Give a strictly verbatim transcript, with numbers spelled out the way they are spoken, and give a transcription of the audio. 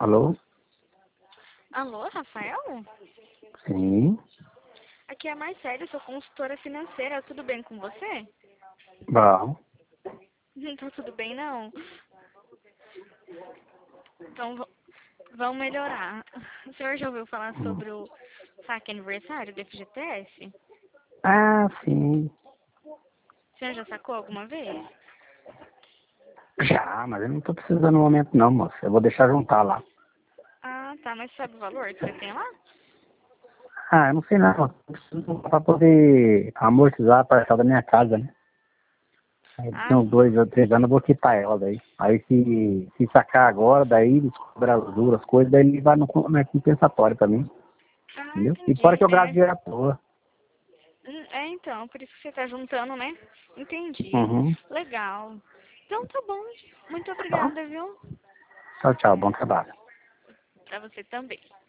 Alô? Alô, Rafael? Sim. Aqui é a Marcela, sou consultora financeira. Tudo bem com você? Bom. Não tá tudo bem, não? Então, v- vamos melhorar. O senhor já ouviu falar Hum. sobre o saque aniversário do F G T S? Ah, sim. O senhor já sacou alguma vez? Já, mas eu não tô precisando no momento não, moça. Eu vou deixar juntar lá. Ah, tá, mas sabe o valor que você tem lá? Ah, eu não sei não. Eu preciso pra poder amortizar a parcela da minha casa, né? Aí daqui Ah, uns dois ou três anos eu vou quitar ela daí. Aí se, se sacar agora, daí eles cobram as duras coisas, daí ele vai no, no compensatório pra mim. ah, Entendeu? E fora entendi. que eu gasto É, dinheiro à toa. hum, é, então, por isso que você tá juntando, né? Entendi. Uhum. Legal. Então tá bom. Muito Tá? obrigada, viu? Tchau, tchau. Bom trabalho. Pra você também.